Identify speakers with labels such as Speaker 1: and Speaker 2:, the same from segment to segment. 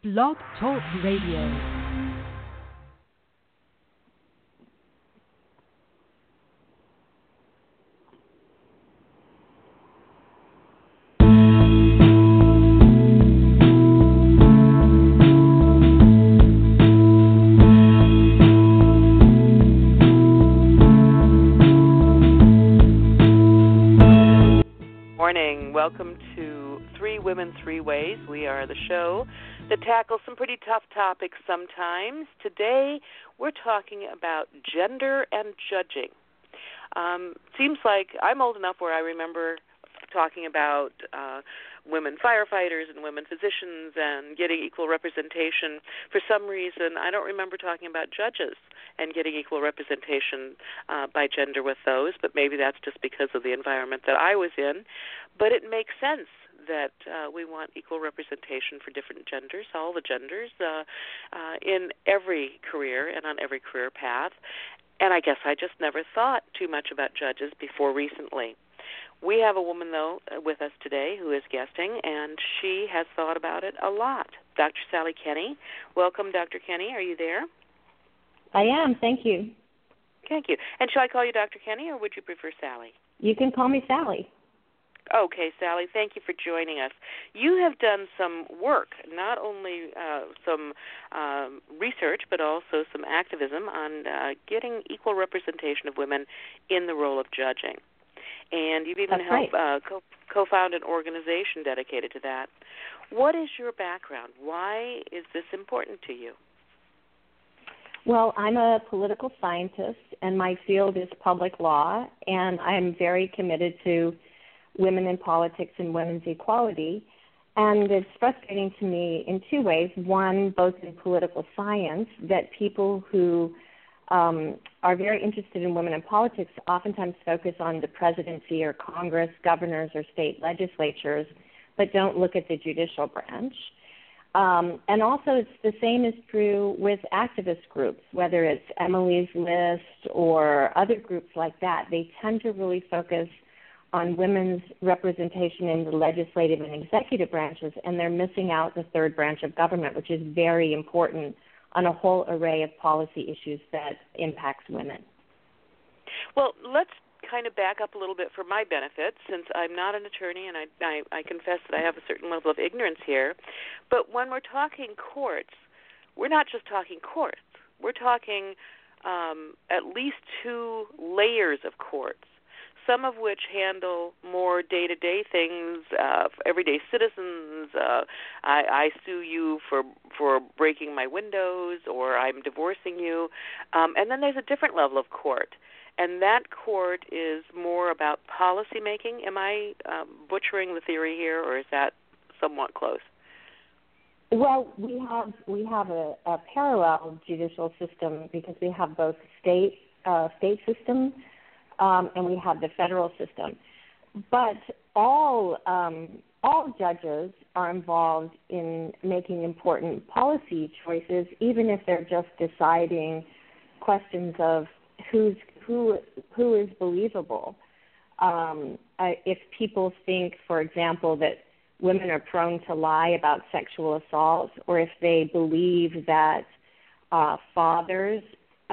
Speaker 1: Blog Talk Radio.
Speaker 2: Welcome to Three Women, Three Ways. We are the show that tackles some pretty tough topics sometimes. Today, we're talking about gender and judging. Seems like I'm old enough where I remember talking about women firefighters and women physicians and getting equal representation. For some reason, I don't remember talking about judges and getting equal representation by gender with those, but maybe that's just because of the environment that I was in. But it makes sense that we want equal representation for different genders, all the genders, in every career and on every career path. And I guess I just never thought too much about judges before recently. We have a woman, though, with us today who is guesting, and she has thought about it a lot. Dr. Sally Kenney. Welcome, Dr. Kenney. Are you there?
Speaker 3: I am. Thank you.
Speaker 2: Thank you. And shall I call you Dr. Kenney, or would you prefer Sally?
Speaker 3: You can call me Sally.
Speaker 2: Okay, Sally, thank you for joining us. You have done some work, not only some research, but also some activism on getting equal representation of women in the role of judging. And you've even helped co-found an organization dedicated to that. What is your background? Why is this important to you?
Speaker 3: Well, I'm a political scientist, and my field is public law, and I'm very committed to women in politics and women's equality. And it's frustrating to me in two ways. One, both in political science, that people who are very interested in women in politics oftentimes focus on the presidency or Congress, governors, or state legislatures, but don't look at the judicial branch. And also it's the same is true with activist groups, whether it's Emily's List or other groups like that. They tend to really focus on women's representation in the legislative and executive branches, and they're missing out the third branch of government, which is very important on a whole array of policy issues that impacts women.
Speaker 2: Well, let's kind of back up a little bit for my benefit, since I'm not an attorney, and I confess that I have a certain level of ignorance here. But when we're talking courts, we're not just talking courts. We're talking at least two layers of courts, some of which handle more day-to-day things, everyday citizens. I sue you for breaking my windows, or I'm divorcing you. And then there's a different level of court, and that court is more about policy making. Am I butchering the theory here, or is that somewhat close?
Speaker 3: Well, we have a parallel judicial system because we have both state systems. And we have the federal system. But all judges are involved in making important policy choices, even if they're just deciding questions of who is believable. If people think, for example, that women are prone to lie about sexual assault, or if they believe that fathers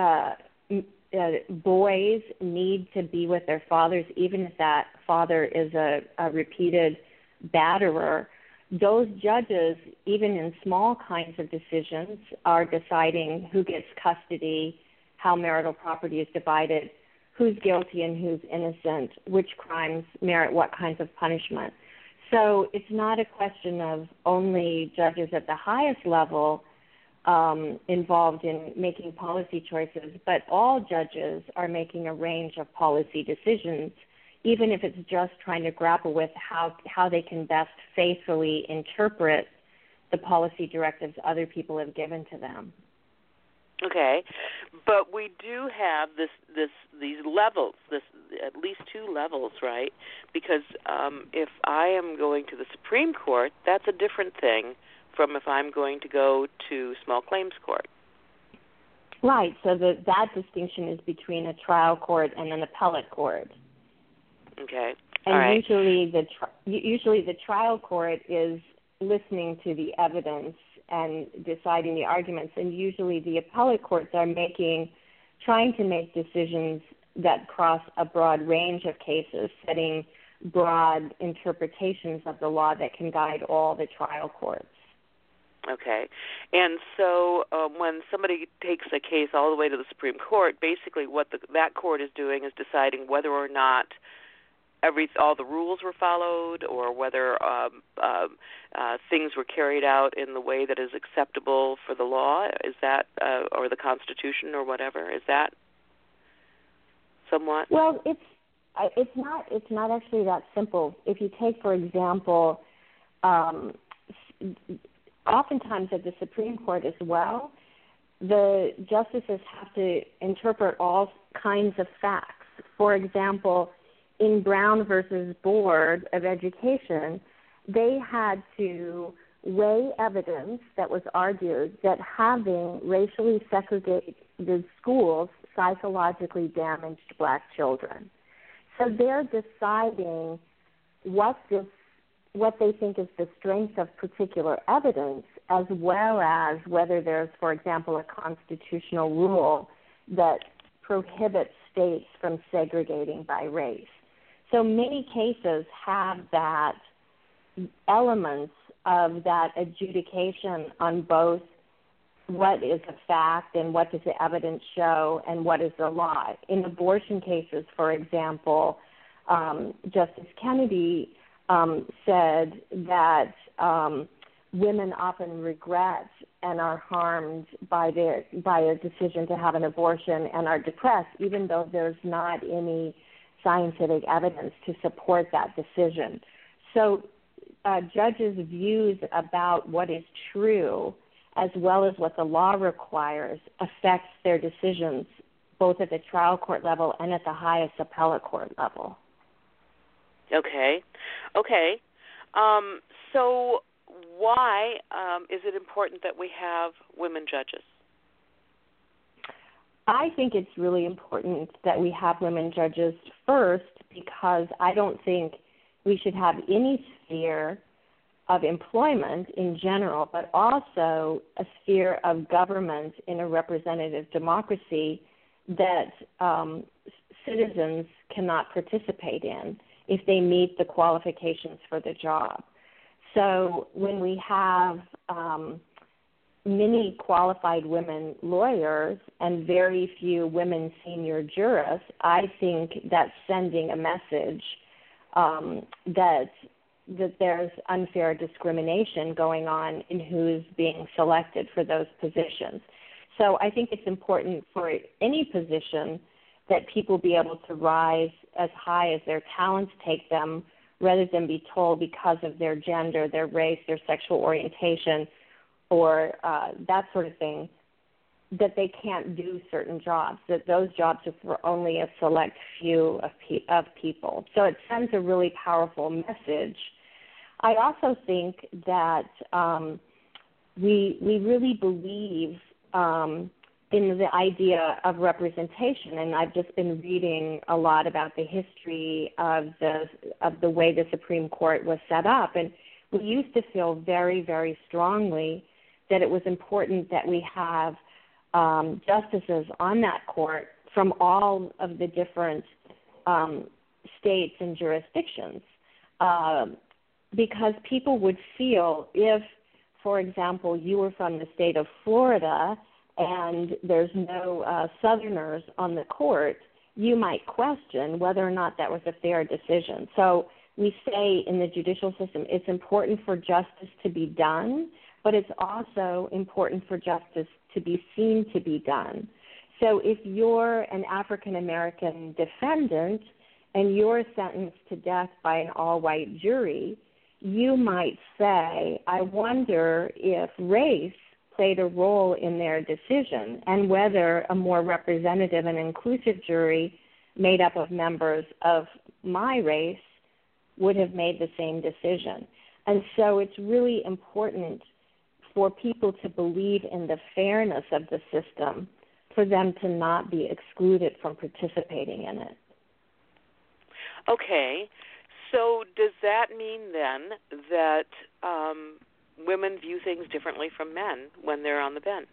Speaker 3: boys need to be with their fathers, even if that father is a repeated batterer. Those judges, even in small kinds of decisions, are deciding who gets custody, how marital property is divided, who's guilty and who's innocent, which crimes merit what kinds of punishment. So it's not a question of only judges at the highest level involved in making policy choices, but all judges are making a range of policy decisions, even if it's just trying to grapple with how they can best faithfully interpret the policy directives other people have given to them.
Speaker 2: Okay, but we do have these levels, at least two levels, right? Because if I am going to the Supreme Court, that's a different thing from if I'm going to go to small claims court.
Speaker 3: Right, so that distinction is between a trial court and an appellate court.
Speaker 2: Okay,
Speaker 3: and
Speaker 2: all right.
Speaker 3: Usually the trial court is listening to the evidence and deciding the arguments. And usually the appellate courts are trying to make decisions that cross a broad range of cases, setting broad interpretations of the law that can guide all the trial courts.
Speaker 2: Okay. And so when somebody takes a case all the way to the Supreme Court, basically what that court is doing is deciding whether or not all the rules were followed, or whether things were carried out in the way that is acceptable for the law. Is that, or the Constitution, or whatever? Is that somewhat?
Speaker 3: Well, it's not actually that simple. If you take, for example, oftentimes at the Supreme Court as well, the justices have to interpret all kinds of facts. For example, in Brown versus Board of Education, they had to weigh evidence that was argued that having racially segregated schools psychologically damaged black children. So they're deciding what they think is the strength of particular evidence, as well as whether there's, for example, a constitutional rule that prohibits states from segregating by race. So many cases have that elements of that adjudication on both what is a fact and what does the evidence show and what is the law. In abortion cases, for example, Justice Kennedy said that women often regret and are harmed by a decision to have an abortion and are depressed, even though there's not any scientific evidence to support that decision. So judges' views about what is true, as well as what the law requires, affects their decisions both at the trial court level and at the highest appellate court level.
Speaker 2: Okay. So why is it important that we have women judges?
Speaker 3: I think it's really important that we have women judges first, because I don't think we should have any sphere of employment in general, but also a sphere of government in a representative democracy that citizens cannot participate in if they meet the qualifications for the job. So when we have many qualified women lawyers and very few women senior jurists, I think that's sending a message that there's unfair discrimination going on in who's being selected for those positions. So I think it's important for any position that people be able to rise as high as their talents take them, rather than be told because of their gender, their race, their sexual orientation, or that sort of thing, that they can't do certain jobs, that those jobs are for only a select few of people. So it sends a really powerful message. I also think that we really believe in the idea of representation, and I've just been reading a lot about the history of the way the Supreme Court was set up, and we used to feel very, very strongly that it was important that we have justices on that court from all of the different states and jurisdictions, because people would feel if, for example, you were from the state of Florida and there's no Southerners on the court, you might question whether or not that was a fair decision. So we say in the judicial system it's important for justice to be done, but it's also important for justice to be seen to be done. So if you're an African-American defendant and you're sentenced to death by an all-white jury, you might say, I wonder if race played a role in their decision and whether a more representative and inclusive jury made up of members of my race would have made the same decision. And so it's really important for people to believe in the fairness of the system, for them to not be excluded from participating in it.
Speaker 2: Okay. So does that mean then that women view things differently from men when they're on the bench?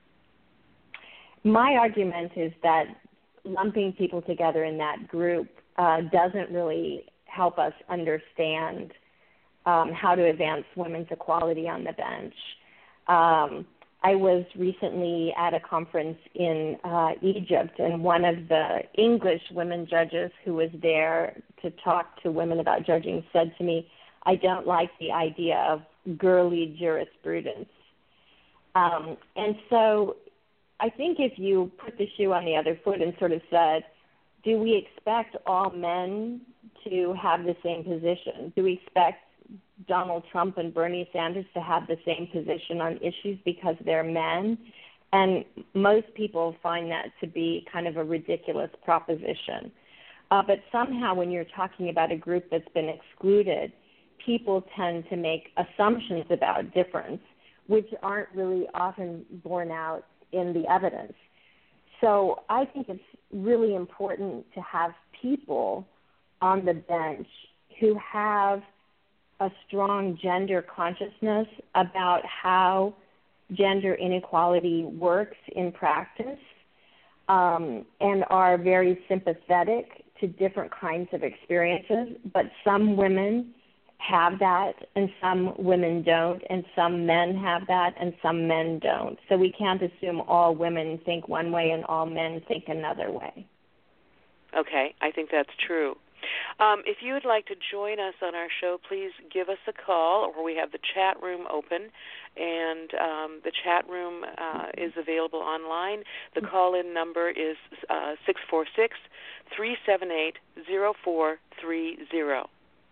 Speaker 3: My argument is that lumping people together in that group doesn't really help us understand how to advance women's equality on the bench. I was recently at a conference in Egypt, and one of the English women judges who was there to talk to women about judging said to me, "I don't like the idea of girly jurisprudence." And so I think if you put the shoe on the other foot and sort of said, do we expect all men to have the same position? Do we expect Donald Trump and Bernie Sanders to have the same position on issues because they're men? And most people find that to be kind of a ridiculous proposition. But somehow when you're talking about a group that's been excluded, people tend to make assumptions about difference, which aren't really often borne out in the evidence. So I think it's really important to have people on the bench who have a strong gender consciousness about how gender inequality works in practice, and are very sympathetic to different kinds of experiences. But some women have that, and some women don't, and some men have that, and some men don't. So we can't assume all women think one way and all men think another way.
Speaker 2: Okay, I think that's true. If you would like to join us on our show, please give us a call, or we have the chat room open, and the chat room is available online. The call-in number is 646-378-0430.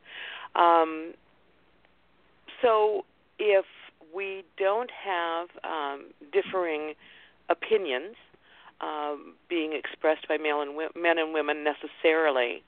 Speaker 2: So if we don't have differing opinions being expressed by men and women necessarily,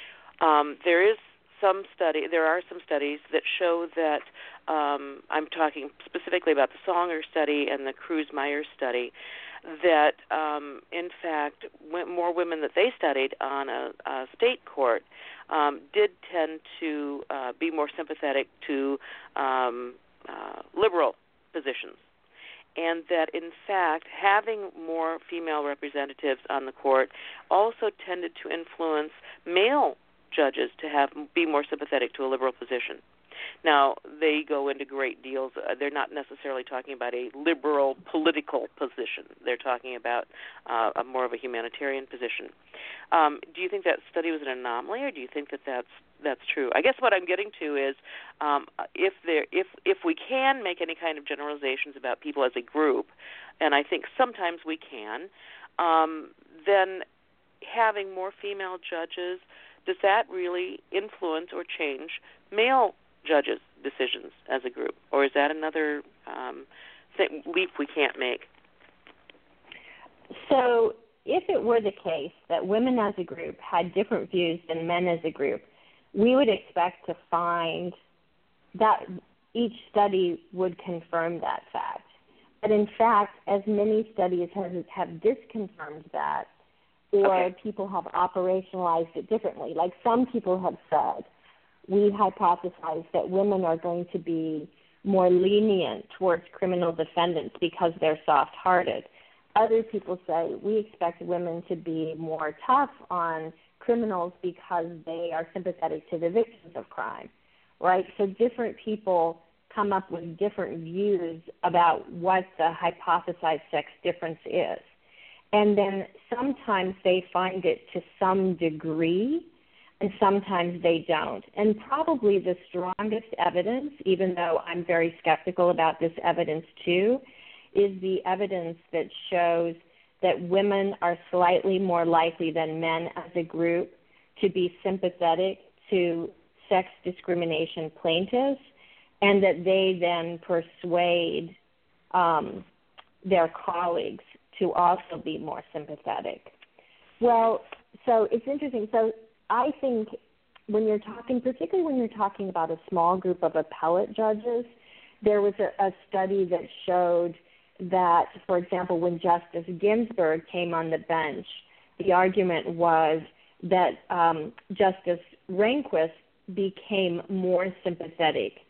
Speaker 2: there are some studies that show that, I'm talking specifically about the Songer study and the Cruz-Myers study, that in fact more women that they studied on a state court did tend to be more sympathetic to liberal positions, and that in fact having more female representatives on the court also tended to influence male judges to be more sympathetic to a liberal position. Now, they go into great deals. They're not necessarily talking about a liberal political position. They're talking about a more of a humanitarian position. Do you think that study was an anomaly, or do you think that that's true? I guess what I'm getting to is if we can make any kind of generalizations about people as a group, and I think sometimes we can, then having more female judges, does that really influence or change male judges' decisions as a group, or is that another leap we can't make?
Speaker 3: So if it were the case that women as a group had different views than men as a group, we would expect to find that each study would confirm that fact. But in fact, as many studies have disconfirmed that, or people have operationalized it differently. Like some people have said, we hypothesize that women are going to be more lenient towards criminal defendants because they're soft-hearted. Other people say we expect women to be more tough on criminals because they are sympathetic to the victims of crime, right? So different people come up with different views about what the hypothesized sex difference is. And then sometimes they find it to some degree, and sometimes they don't. And probably the strongest evidence, even though I'm very skeptical about this evidence too, is the evidence that shows that women are slightly more likely than men as a group to be sympathetic to sex discrimination plaintiffs, and that they then persuade their colleagues to also be more sympathetic. Well, so it's interesting. So I think when you're talking, particularly when you're talking about a small group of appellate judges, there was a study that showed that, for example, when Justice Ginsburg came on the bench, the argument was that Justice Rehnquist became more sympathetic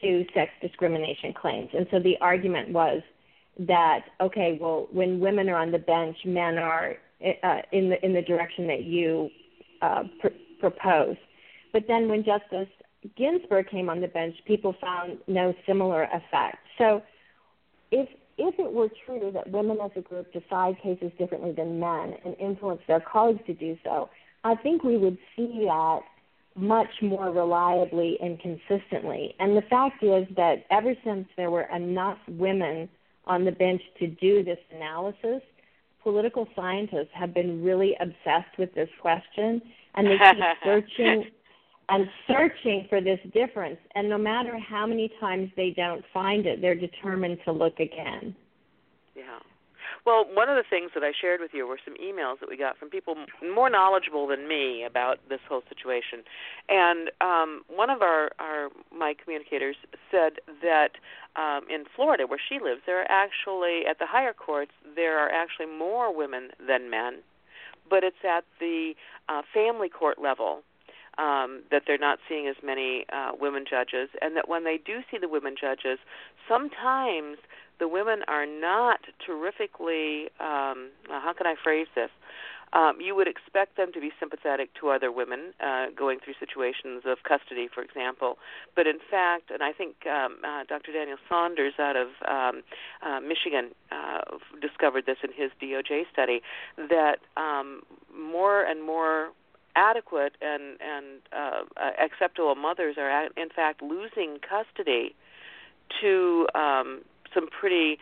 Speaker 3: to sex discrimination claims. And so the argument was that, okay, well, when women are on the bench, men are in the direction that you propose. But then when Justice Ginsburg came on the bench, people found no similar effect. So if it were true that women as a group decide cases differently than men and influence their colleagues to do so, I think we would see that much more reliably and consistently. And the fact is that ever since there were enough women on the bench to do this analysis, political scientists have been really obsessed with this question, and they keep searching for this difference. And no matter how many times they don't find it, they're determined to look again.
Speaker 2: Yeah. Well, one of the things that I shared with you were some emails that we got from people more knowledgeable than me about this whole situation. And one of my communicators said that in Florida, where she lives, there are actually, at the higher courts, there are actually more women than men, but it's at the family court level that they're not seeing as many women judges, and that when they do see the women judges, sometimes the women are not terrifically, how can I phrase this? You would expect them to be sympathetic to other women going through situations of custody, for example. But in fact, and I think Dr. Daniel Saunders out of Michigan discovered this in his DOJ study, that more and more adequate and acceptable mothers are, in fact, losing custody to some pretty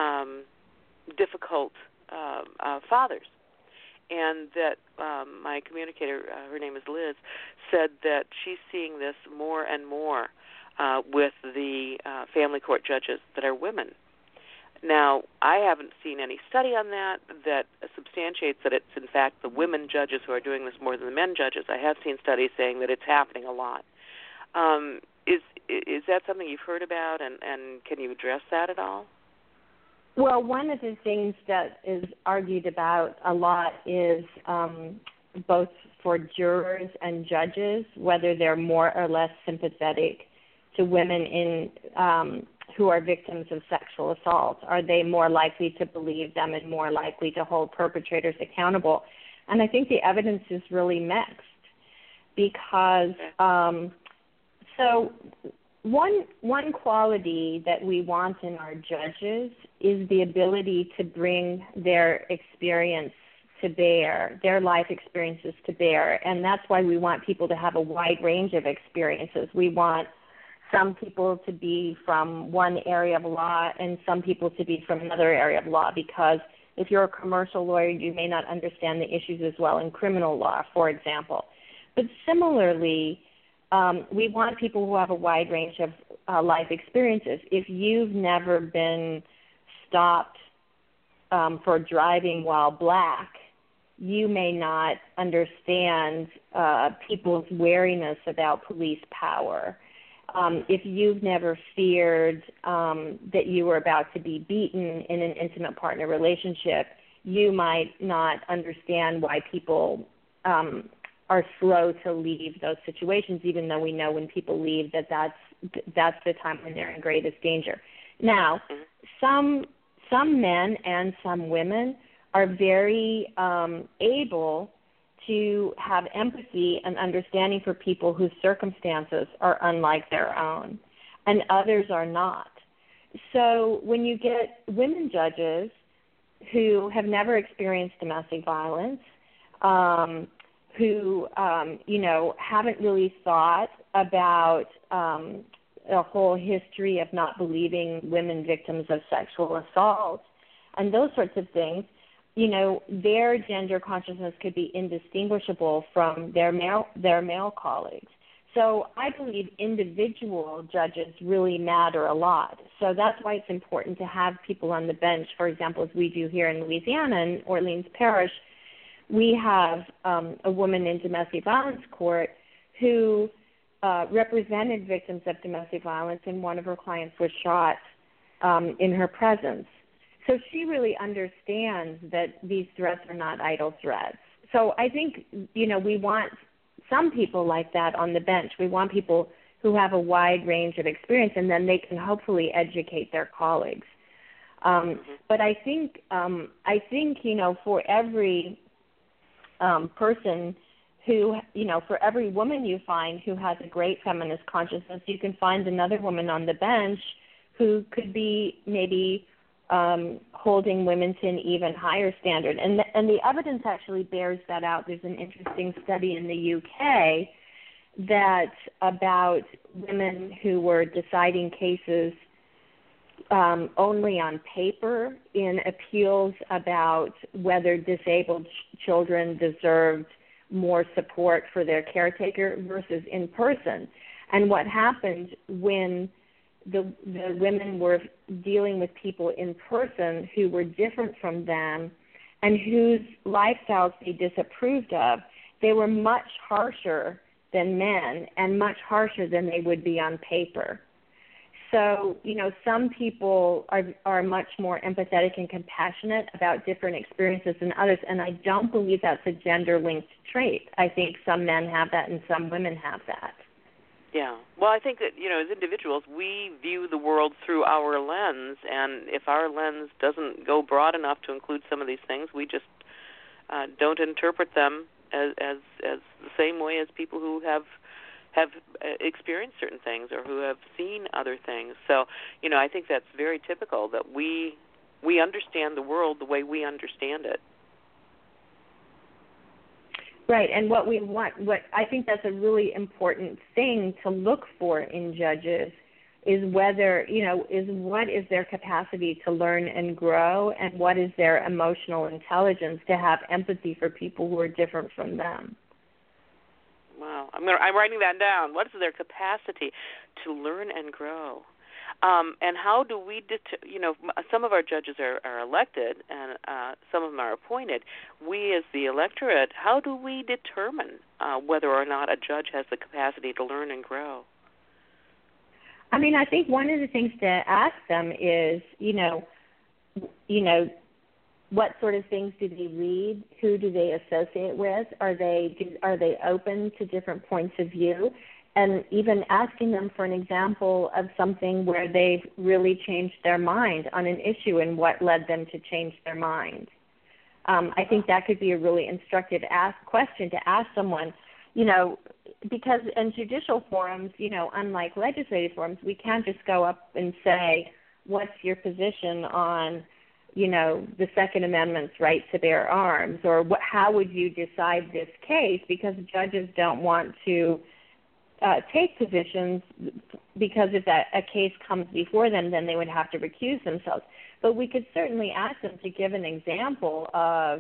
Speaker 2: difficult fathers. And that my communicator, her name is Liz, said that she's seeing this more and more with the family court judges that are women. Now, I haven't seen any study on that substantiates that it's, in fact, the women judges who are doing this more than the men judges. I have seen studies saying that it's happening a lot. Is that something you've heard about, and can you address that at all?
Speaker 3: Well, one of the things that is argued about a lot is both for jurors and judges, whether they're more or less sympathetic to women who are victims of sexual assault. Are they more likely to believe them and more likely to hold perpetrators accountable? And I think the evidence is really mixed because so one quality that we want in our judges is the ability to bring their experience to bear, their life experiences to bear. And that's why we want people to have a wide range of experiences. We want some people to be from one area of law and some people to be from another area of law, because if you're a commercial lawyer, you may not understand the issues as well in criminal law, for example. But similarly, we want people who have a wide range of life experiences. If you've never been stopped for driving while black, you may not understand people's wariness about police power. If you've never feared that you were about to be beaten in an intimate partner relationship, you might not understand why people are slow to leave those situations, even though we know when people leave that's the time when they're in greatest danger. Now, some men and some women are very able to have empathy and understanding for people whose circumstances are unlike their own, and others are not. So when you get women judges who have never experienced domestic violence, who haven't really thought about a whole history of not believing women victims of sexual assault and those sorts of things, their gender consciousness could be indistinguishable from their male colleagues. So I believe individual judges really matter a lot. So that's why it's important to have people on the bench, for example, as we do here in Louisiana in Orleans Parish. We have a woman in domestic violence court who represented victims of domestic violence, and one of her clients was shot in her presence. So she really understands that these threats are not idle threats. So I think, we want some people like that on the bench. We want people who have a wide range of experience, and then they can hopefully educate their colleagues. But I think for every person who, for every woman you find who has a great feminist consciousness, you can find another woman on the bench who could be maybe holding women to an even higher standard. And the evidence actually bears that out. There's an interesting study in the UK that about women who were deciding cases only on paper in appeals about whether disabled children deserved more support for their caretaker versus in person. And what happened when the women were dealing with people in person who were different from them and whose lifestyles they disapproved of, they were much harsher than men and much harsher than they would be on paper. So, some people are much more empathetic and compassionate about different experiences than others, and I don't believe that's a gender-linked trait. I think some men have that and some women have that.
Speaker 2: Yeah. Well, I think that, as individuals, we view the world through our lens, and if our lens doesn't go broad enough to include some of these things, we just don't interpret them as the same way as people who have experienced certain things or who have seen other things. So, I think that's very typical that we understand the world the way we understand it.
Speaker 3: Right, and what I think that's a really important thing to look for in judges is whether, what is their capacity to learn and grow, and what is their emotional intelligence to have empathy for people who are different from them.
Speaker 2: Wow, I'm writing that down. What is their capacity to learn and grow? And how do we, some of our judges are elected and some of them are appointed. We as the electorate, how do we determine whether or not a judge has the capacity to learn and grow?
Speaker 3: I mean, I think one of the things to ask them is, what sort of things do they read? Who do they associate with? Are they open to different points of view? And even asking them for an example of something where they've really changed their mind on an issue and what led them to change their mind. I think that could be a really instructive question to ask someone, because in judicial forums, unlike legislative forums, we can't just go up and say, what's your position on the Second Amendment's right to bear arms, or how would you decide this case, because judges don't want to take positions, because if a case comes before them, then they would have to recuse themselves. But we could certainly ask them to give an example of,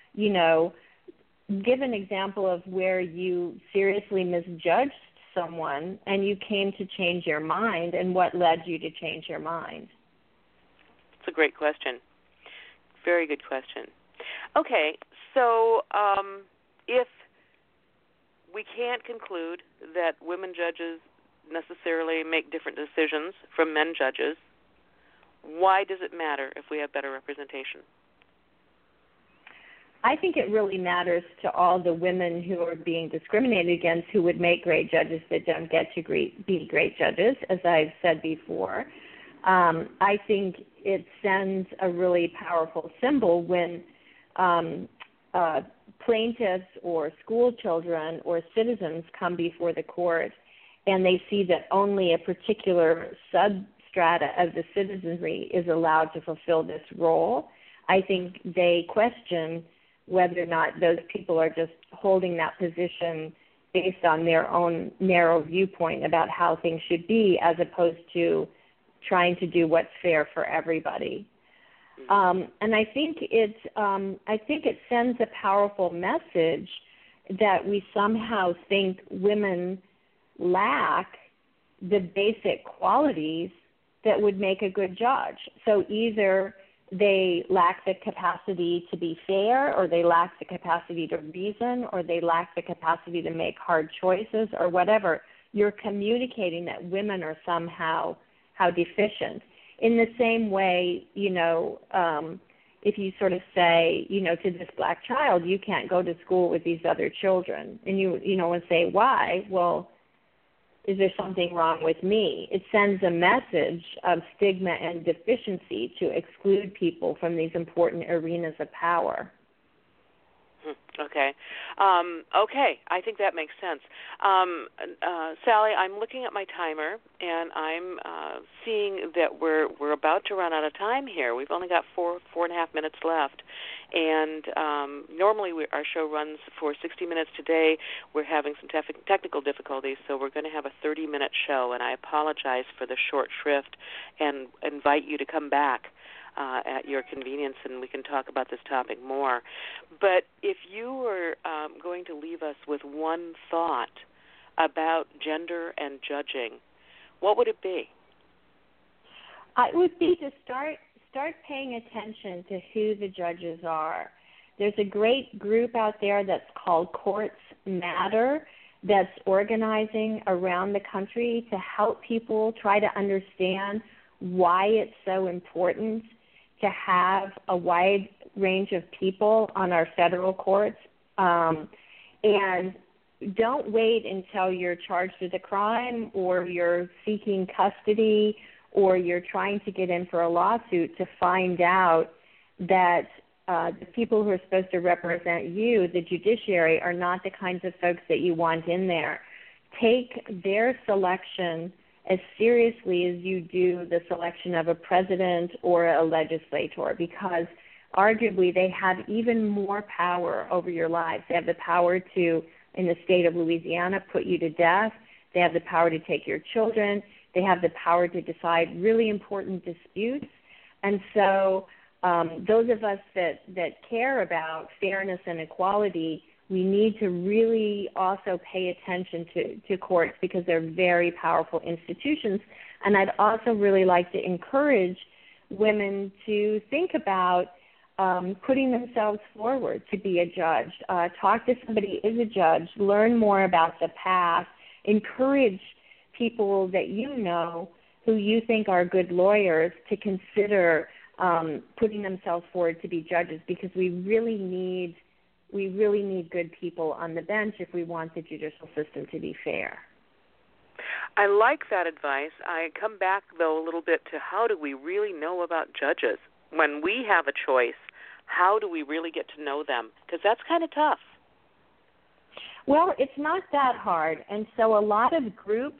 Speaker 3: where you seriously misjudged someone and you came to change your mind, and what led you to change your mind.
Speaker 2: It's a great question. Very good question. Okay, so if we can't conclude that women judges necessarily make different decisions from men judges, why does it matter if we have better representation?
Speaker 3: I think it really matters to all the women who are being discriminated against, who would make great judges that don't get to be great judges, as I've said before. I think it sends a really powerful symbol when plaintiffs or school children or citizens come before the court and they see that only a particular substrata of the citizenry is allowed to fulfill this role. I think they question whether or not those people are just holding that position based on their own narrow viewpoint about how things should be, as opposed to trying to do what's fair for everybody. And I think it sends a powerful message that we somehow think women lack the basic qualities that would make a good judge. So either they lack the capacity to be fair, or they lack the capacity to reason, or they lack the capacity to make hard choices, or whatever. You're communicating that women are somehow deficient. In the same way, if you sort of say, to this black child, you can't go to school with these other children, and you say, why? Well, is there something wrong with me? It sends a message of stigma and deficiency to exclude people from these important arenas of power.
Speaker 2: Okay. Okay, I think that makes sense. Sally, I'm looking at my timer, and I'm seeing that we're about to run out of time here. We've only got four and a half minutes left. And normally our show runs for 60 minutes. Today we're having some technical difficulties, so we're going to have a 30-minute show, and I apologize for the short shrift and invite you to come back at your convenience, and we can talk about this topic more. But if you were going to leave us with one thought about gender and judging, what would it be?
Speaker 3: It would be to start paying attention to who the judges are. There's a great group out there that's called Courts Matter that's organizing around the country to help people try to understand why it's so important to have a wide range of people on our federal courts. And don't wait until you're charged with a crime or you're seeking custody or you're trying to get in for a lawsuit to find out that the people who are supposed to represent you, the judiciary, are not the kinds of folks that you want in there. Take their selection as seriously as you do the selection of a president or a legislator, because arguably they have even more power over your lives. They have the power to, in the state of Louisiana, put you to death. They have the power to take your children. They have the power to decide really important disputes. And so those of us that care about fairness and equality, we need to really also pay attention to courts because they're very powerful institutions. And I'd also really like to encourage women to think about putting themselves forward to be a judge. Talk to somebody who is a judge. Learn more about the past. Encourage people that you know who you think are good lawyers to consider putting themselves forward to be judges, because we really need good people on the bench if we want the judicial system to be fair.
Speaker 2: I like that advice. I come back, though, a little bit to how do we really know about judges? When we have a choice, how do we really get to know them? Because that's kind of tough.
Speaker 3: Well, it's not that hard. And so a lot of groups,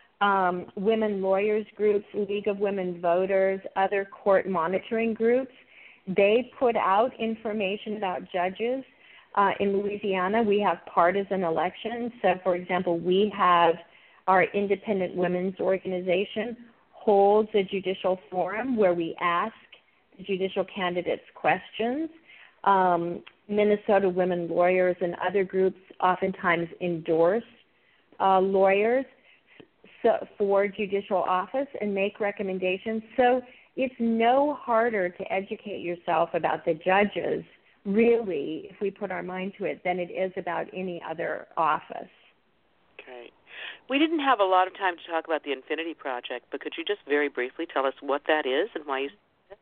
Speaker 3: women lawyers groups, League of Women Voters, other court monitoring groups, they put out information about judges. In Louisiana, we have partisan elections. So, for example, we have our Independent Women's Organization holds a judicial forum where we ask the judicial candidates questions. Minnesota Women Lawyers and other groups oftentimes endorse lawyers for judicial office and make recommendations. So it's no harder to educate yourself about the judges, really, if we put our mind to it, than it is about any other office.
Speaker 2: Okay. We didn't have a lot of time to talk about the Infinity Project, but could you just very briefly tell us what that is and why you...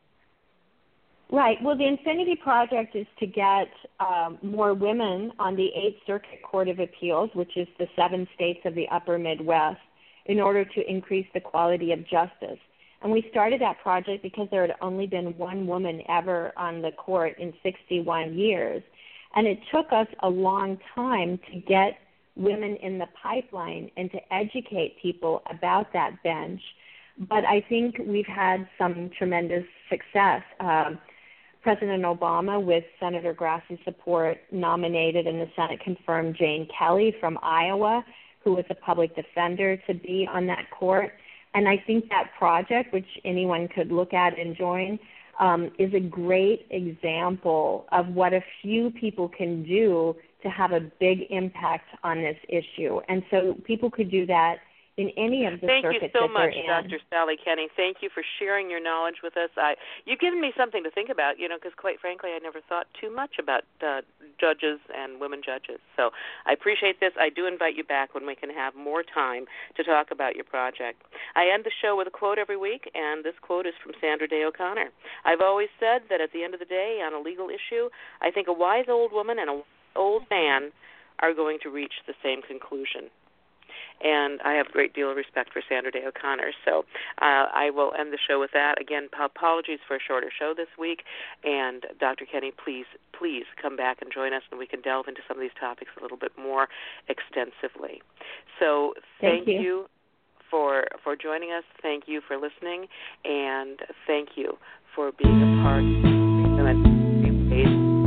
Speaker 3: Right. Well, the Infinity Project is to get more women on the 8th Circuit Court of Appeals, which is the 7 states of the upper Midwest, in order to increase the quality of justice. And we started that project because there had only been one woman ever on the court in 61 years. And it took us a long time to get women in the pipeline and to educate people about that bench. But I think we've had some tremendous success. President Obama, with Senator Grassi's support, nominated and the Senate confirmed Jane Kelly from Iowa, who was a public defender, to be on that court. And I think that project, which anyone could look at and join, is a great example of what a few people can do to have a big impact on this issue. And so people could do that in any of the circuits that they're in.
Speaker 2: Thank you so much, Dr. Sally Kenney. Thank you for sharing your knowledge with us. You've given me something to think about, because quite frankly, I never thought too much about judges and women judges. So I appreciate this. I do invite you back when we can have more time to talk about your project. I end the show with a quote every week, and this quote is from Sandra Day O'Connor. I've always said that at the end of the day, on a legal issue, I think a wise old woman and a old man are going to reach the same conclusion. And I have a great deal of respect for Sandra Day O'Connor. So I will end the show with that. Again, apologies for a shorter show this week. And Dr. Kenny, please come back and join us, and we can delve into some of these topics a little bit more extensively. So thank you for joining us. Thank you for listening, and thank you for being a part of